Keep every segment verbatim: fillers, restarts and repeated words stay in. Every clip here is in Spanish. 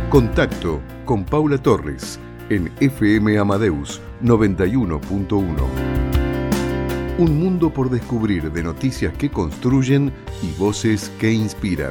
Contacto con Paula Torres en F M Amadeus noventa y uno punto uno. Un mundo por descubrir, de noticias que construyen y voces que inspiran.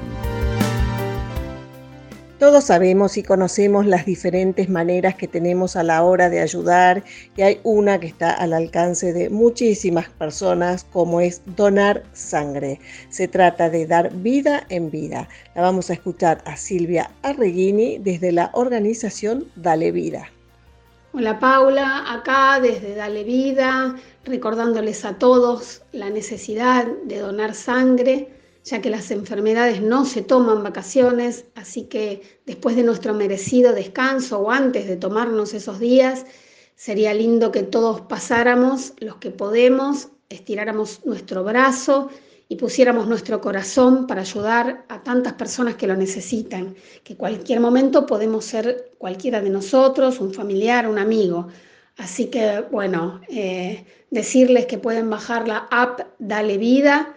Todos sabemos y conocemos las diferentes maneras que tenemos a la hora de ayudar, y hay una que está al alcance de muchísimas personas, como es donar sangre. Se trata de dar vida en vida. La vamos a escuchar a Silvia Arreguini desde la organización Dale Vida. Hola Paula, acá desde Dale Vida, recordándoles a todos la necesidad de donar sangre, ya que las enfermedades no se toman vacaciones, así que después de nuestro merecido descanso o antes de tomarnos esos días, sería lindo que todos pasáramos, los que podemos, estiráramos nuestro brazo y pusiéramos nuestro corazón para ayudar a tantas personas que lo necesitan, que en cualquier momento podemos ser cualquiera de nosotros, un familiar, un amigo. Así que, bueno, eh, decirles que pueden bajar la app Dale Vida,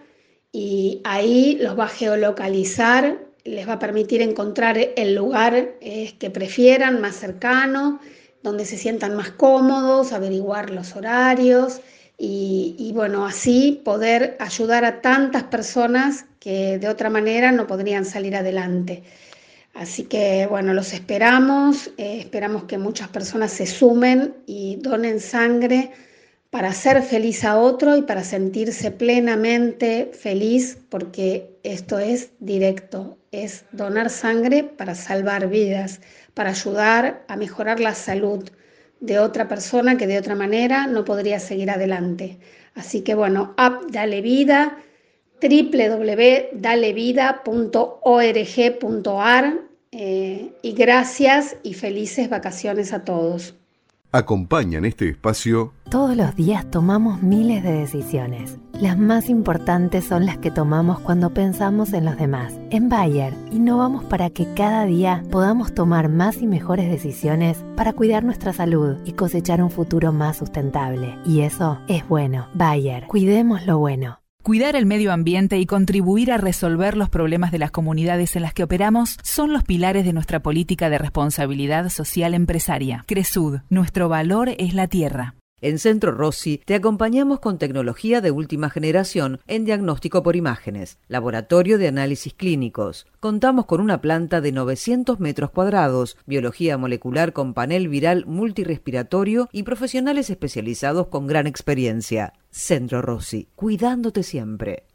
y ahí los va a geolocalizar, les va a permitir encontrar el lugar eh, que prefieran, más cercano, donde se sientan más cómodos, averiguar los horarios y, y bueno, así poder ayudar a tantas personas que de otra manera no podrían salir adelante. Así que bueno, los esperamos, eh, esperamos que muchas personas se sumen y donen sangre para hacer feliz a otro y para sentirse plenamente feliz, porque esto es directo, es donar sangre para salvar vidas, para ayudar a mejorar la salud de otra persona que de otra manera no podría seguir adelante. Así que bueno, app Dale Vida, doble u doble u doble u punto dale vida punto org punto a r eh, y gracias y felices vacaciones a todos. Acompañan este espacio. Todos los días tomamos miles de decisiones. Las más importantes son las que tomamos cuando pensamos en los demás. En Bayer, innovamos para que cada día podamos tomar más y mejores decisiones para cuidar nuestra salud y cosechar un futuro más sustentable. Y eso es bueno. Bayer, cuidemos lo bueno. Cuidar el medio ambiente y contribuir a resolver los problemas de las comunidades en las que operamos son los pilares de nuestra política de responsabilidad social empresaria. Cresud, nuestro valor es la tierra. En Centro Rossi te acompañamos con tecnología de última generación en diagnóstico por imágenes, laboratorio de análisis clínicos. Contamos con una planta de novecientos metros cuadrados, biología molecular con panel viral multirrespiratorio y profesionales especializados con gran experiencia. Centro Rossi, cuidándote siempre.